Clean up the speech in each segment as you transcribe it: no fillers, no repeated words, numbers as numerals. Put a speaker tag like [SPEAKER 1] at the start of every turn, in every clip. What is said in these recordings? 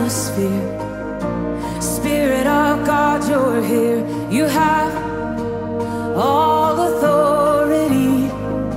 [SPEAKER 1] atmosphere. Spirit of God, you're here. You have all authority.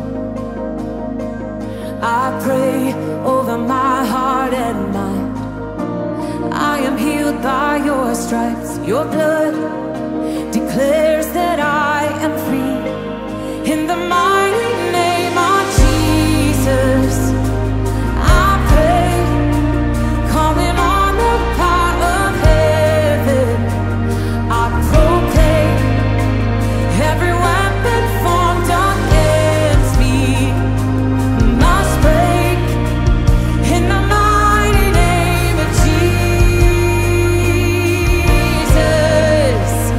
[SPEAKER 1] I pray over my heart and mind. I am healed by your stripes. Your blood declares that I am free. In the mighty name of Jesus, I pray, calling on the power of heaven. I proclaim every weapon formed against me must break in the mighty name of Jesus.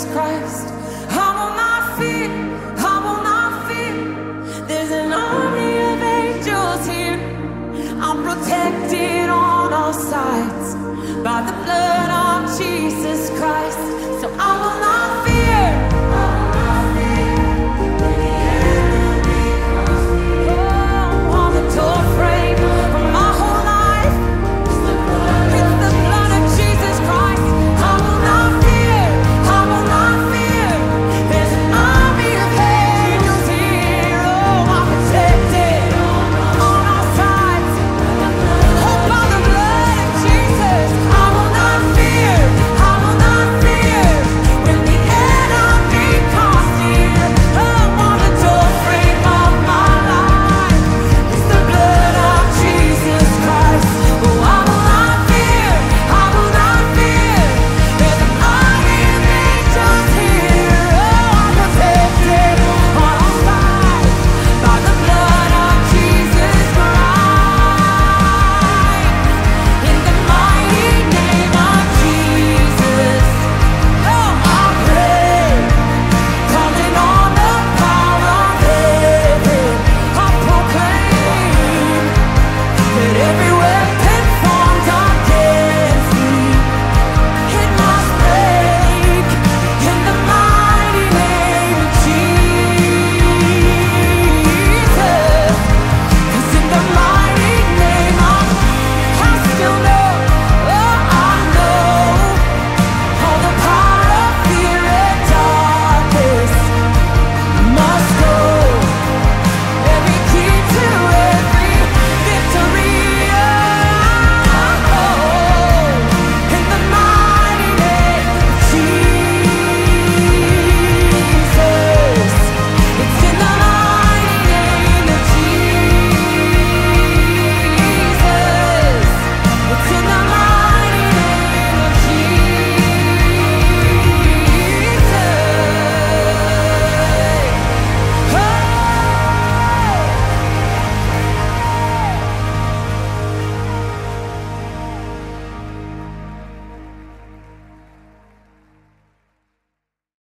[SPEAKER 1] Christ. I will not fear, I will not fear. There's an army of angels here. I'm protected on all sides by the blood